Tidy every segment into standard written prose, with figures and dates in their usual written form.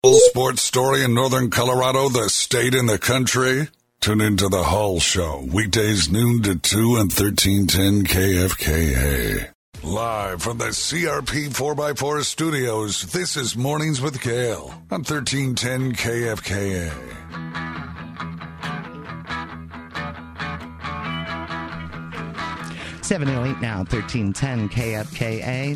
Full sports story in Northern Colorado, the state and the country. Tune into the Hull Show, weekdays noon to 2 and 1310 KFKA. Live from the CRP 4x4 studios, this is Mornings with Gail on 1310 KFKA. 7:08 now, 1310 KFKA,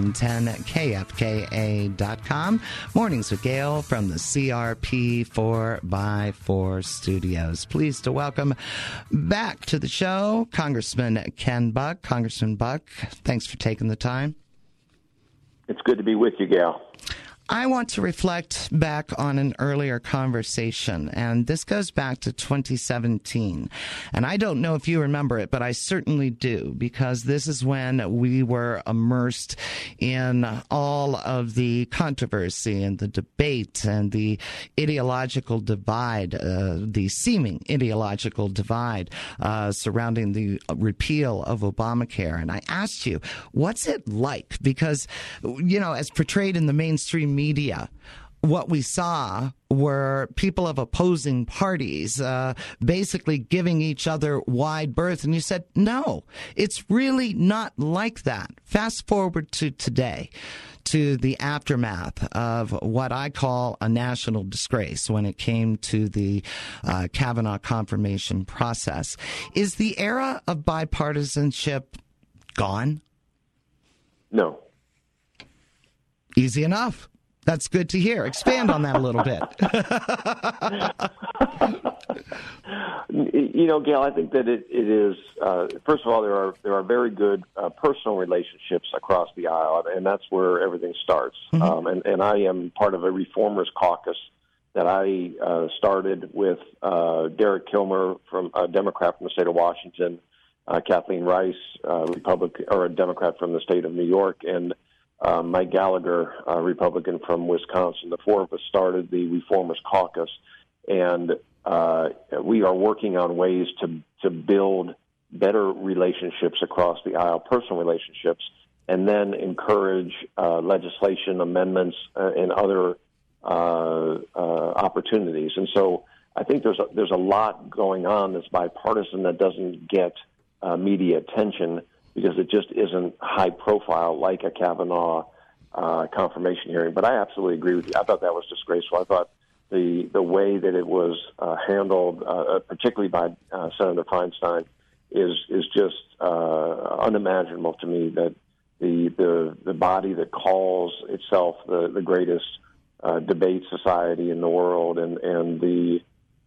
1310KFKA.com. Mornings with Gail from the CRP 4x4 studios. Pleased to welcome back to the show Congressman Ken Buck. Congressman Buck, thanks for taking the time. It's good to be with you, Gail. I want to reflect back on an earlier conversation, and this goes back to 2017. And I don't know if you remember it, but I certainly do, because this is when we were immersed in all of the controversy and the debate and the ideological divide, the seeming ideological divide surrounding the repeal of Obamacare. And I asked you, what's it like? Because, you know, as portrayed in the mainstream media, what we saw were people of opposing parties basically giving each other wide berth. And you said, no, it's really not like that. Fast forward to today, to the aftermath of what I call a national disgrace when it came to the Kavanaugh confirmation process. Is the era of bipartisanship gone? No. Easy enough. That's good to hear. Expand on that a little bit. You know, Gail, I think that it is. First of all, there are very good personal relationships across the aisle, and that's where everything starts. Mm-hmm. And I am part of a reformers caucus that I started with Derek Kilmer, from a Democrat from the state of Washington, Kathleen Rice, a Democrat from the state of New York, and Mike Gallagher, a Republican from Wisconsin. The four of us started the Reformers Caucus, and we are working on ways to build better relationships across the aisle, personal relationships, and then encourage legislation amendments and other opportunities. And so I think there's a lot going on that's bipartisan that doesn't get media attention, because it just isn't high profile like a Kavanaugh confirmation hearing. But I absolutely agree with you. I thought that was disgraceful. I thought the way that it was handled, particularly by Senator Feinstein, is just unimaginable to me, that the body that calls itself the greatest debate society in the world, and the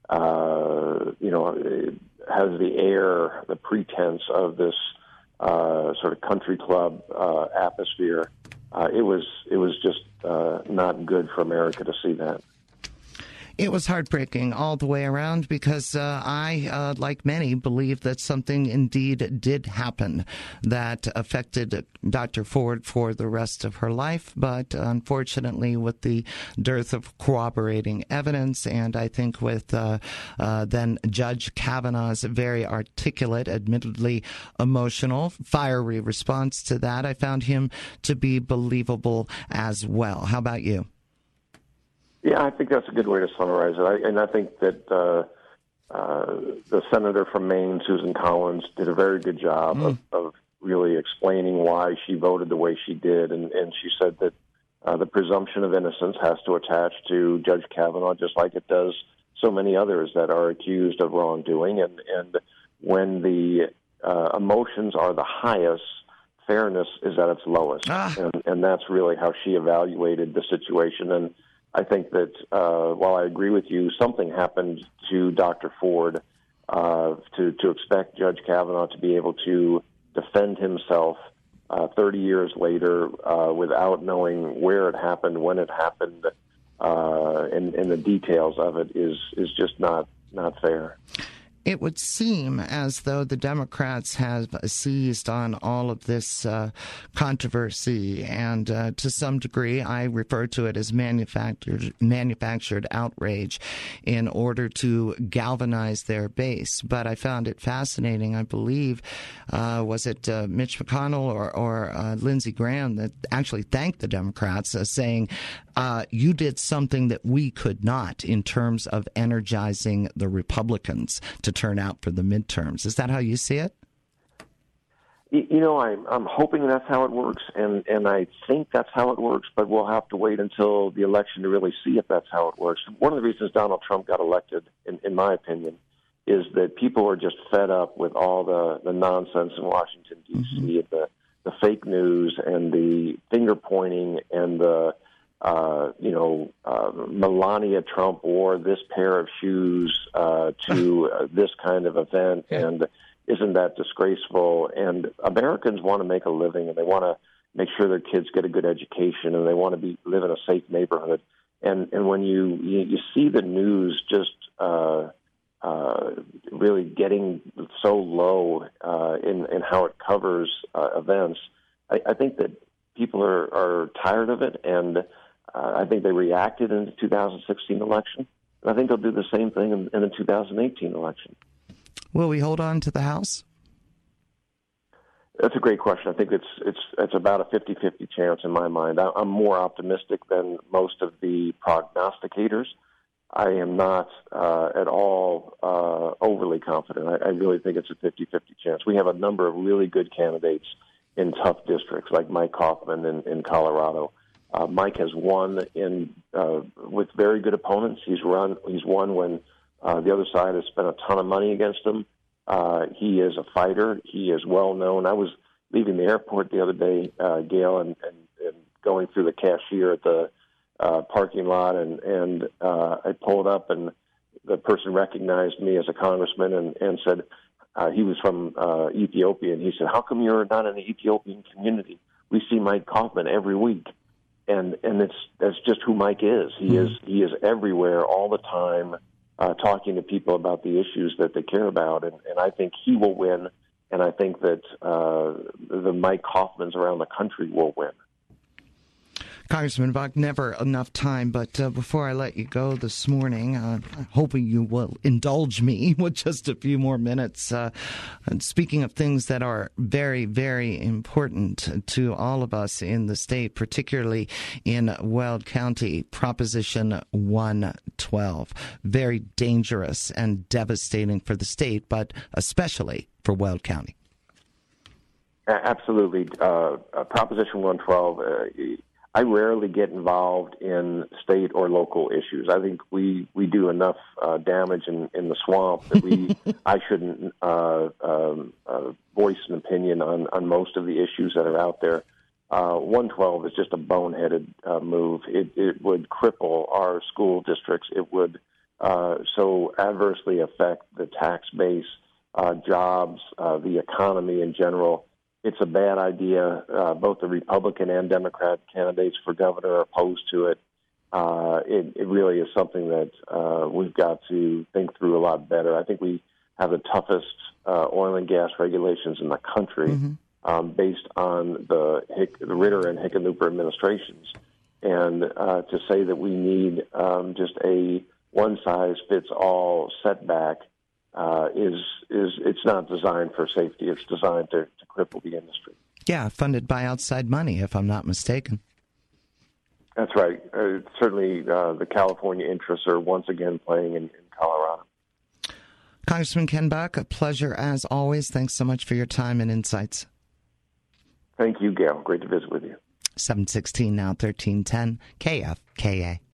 it has the air, the pretense of this sort of country club atmosphere. It was just not good for America to see that. It was heartbreaking all the way around, because I, like many, believe that something indeed did happen that affected Dr. Ford for the rest of her life. But unfortunately, with the dearth of corroborating evidence, and I think with then Judge Kavanaugh's very articulate, admittedly emotional, fiery response to that, I found him to be believable as well. How about you? Yeah, I think that's a good way to summarize it. I think that the senator from Maine, Susan Collins, did a very good job of really explaining why she voted the way she did. And she said that the presumption of innocence has to attach to Judge Kavanaugh, just like it does so many others that are accused of wrongdoing. And when the emotions are the highest, fairness is at its lowest. And that's really how she evaluated the situation. And I think that while I agree with you, something happened to Dr. Ford to expect Judge Kavanaugh to be able to defend himself 30 years later without knowing where it happened, when it happened, and the details of it is just not fair. It would seem as though the Democrats have seized on all of this controversy, and to some degree, I refer to it as manufactured outrage in order to galvanize their base. But I found it fascinating. I believe, was it Mitch McConnell or Lindsey Graham that actually thanked the Democrats, saying, you did something that we could not in terms of energizing the Republicans to turn out for the midterms. Is that how you see it? I'm hoping that's how it works, and I think that's how it works, but we'll have to wait until the election to really see if that's how it works. One of the reasons Donald Trump got elected, in my opinion, is that people are just fed up with all the nonsense in Washington, D.C., and the fake news and the finger-pointing and the, Melania Trump wore this pair of shoes to this kind of event, and isn't that disgraceful? And Americans want to make a living, and they want to make sure their kids get a good education, and they want to live in a safe neighborhood. And when you see the news just really getting so low in how it covers events, I think that people are tired of it, and I think they reacted in the 2016 election, and I think they'll do the same thing in the 2018 election. Will we hold on to the House? That's a great question. I think it's about a 50-50 chance in my mind. I'm more optimistic than most of the prognosticators. I am not at all overly confident. I really think it's a 50-50 chance. We have a number of really good candidates in tough districts, like Mike Kaufman in Colorado. Mike has won with very good opponents. He's won when the other side has spent a ton of money against him. He is a fighter. He is well known. I was leaving the airport the other day, Gail, and going through the cashier at the parking lot, and I pulled up, and the person recognized me as a congressman and said he was from Ethiopia, and he said, "How come you're not in the Ethiopian community? We see Mike Kaufman every week." And that's just who Mike is. He is everywhere all the time, talking to people about the issues that they care about, and I think he will win, and I think that the Mike Kaufmans around the country will win. Congressman Buck, never enough time, but before I let you go this morning, hoping you will indulge me with just a few more minutes. And speaking of things that are very, very important to all of us in the state, particularly in Weld County, Proposition 112. Very dangerous and devastating for the state, but especially for Weld County. Absolutely. Proposition 112, I rarely get involved in state or local issues. I think we do enough damage in the swamp that I shouldn't voice an opinion on most of the issues that are out there. 112 is just a boneheaded move. It would cripple our school districts. It would so adversely affect the tax base, jobs, the economy in general. It's a bad idea. Both the Republican and Democrat candidates for governor are opposed to it. It really is something that we've got to think through a lot better. I think we have the toughest oil and gas regulations in the country, based on the Ritter and Hickenlooper administrations. And to say that we need just a one-size-fits-all setback it's not designed for safety. It's designed to cripple the industry. Yeah, funded by outside money, if I'm not mistaken. That's right. Certainly the California interests are once again playing in Colorado. Congressman Ken Buck, a pleasure as always. Thanks so much for your time and insights. Thank you, Gail. Great to visit with you. 7:16 now, 1310 KFKA.